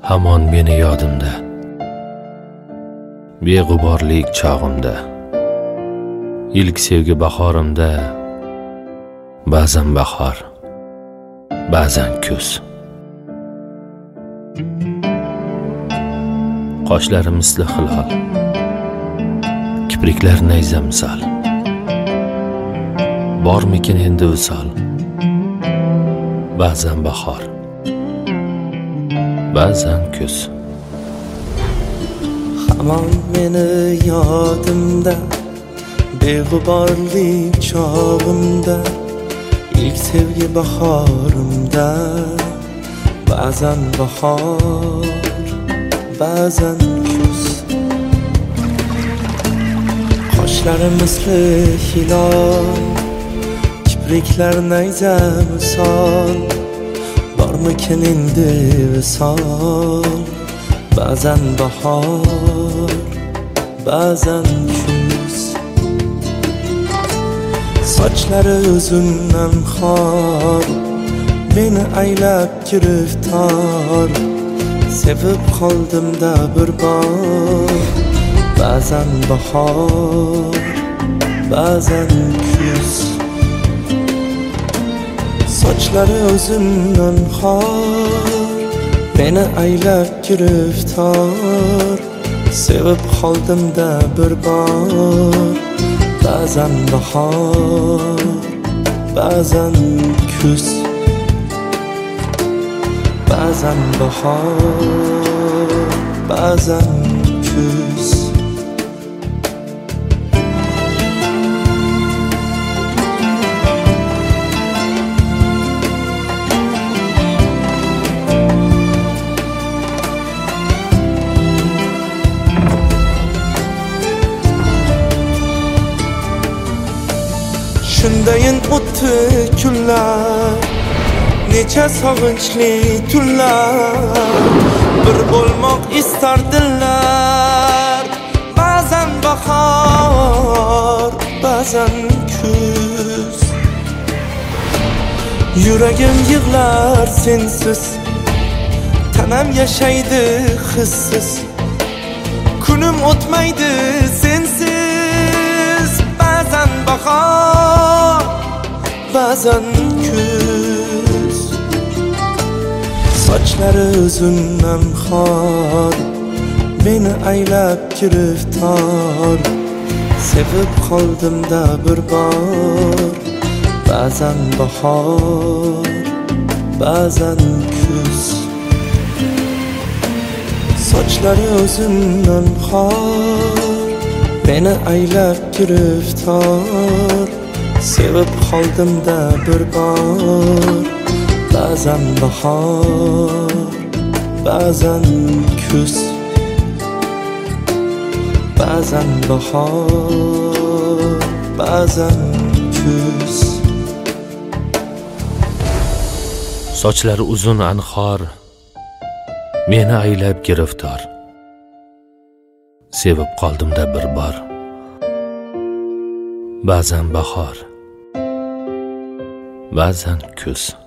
Hamon meni yodimda, beg'uborlik chog'imda, ilk sevgi bahorimda, ba'zan bahor, ba'zan kuz. Qoshlari misli hilol, kipriklar nayza misol. Bormikin endi visol, ba'zan bahor, ba'zan kuz. Hamon meni yodimda, beg'uborlik chog'imda, ilk sevgi bahorimda, ba'zan bahor, ba'zan kuz. Qoshlari misli hilol, kipriklar nayza misol. Bormikin endi visol, ba'zan bahor, ba'zan kuz. Sochlari uzundan xor, meni aylab giriftor. Sevib qoldim-da bir bor, ba'zan bahor, ba'zan kuz. Sochlari uzundan xor, meni aylab giriftor. Sevib qoldim-da bir bor, ba'zan bahor, ba'zan kuz. Ba'zan bahor, ba'zan kuz. Shundayin o'tdi kunlar, necha sog'inchli tunlar. Bir bo'lmoq istar dillar, ba'zan bahor, ba'zan kuz. Yuragim yig'lar sensiz, tanam yashaydi hissiz. Kunim o'tmaydi sensiz, ba'zan bahor, ba'zan kuz. Sochlari uzundan xor, meni aylab giriftor. Sevib qoldim-da bir bor, ba'zan bahor, ba'zan kuz. Sochlari uzundan xor, meni aylab giriftor. Sevib qoldim-da bir bor, ba'zan bahor, ba'zan kuz. Ba'zan bahor, ba'zan kuz. Sochlari uzun anhor, meni aylab giriftor. Sevib qoldim-da bir bor, ba'zan bahor, ba'zan kuz.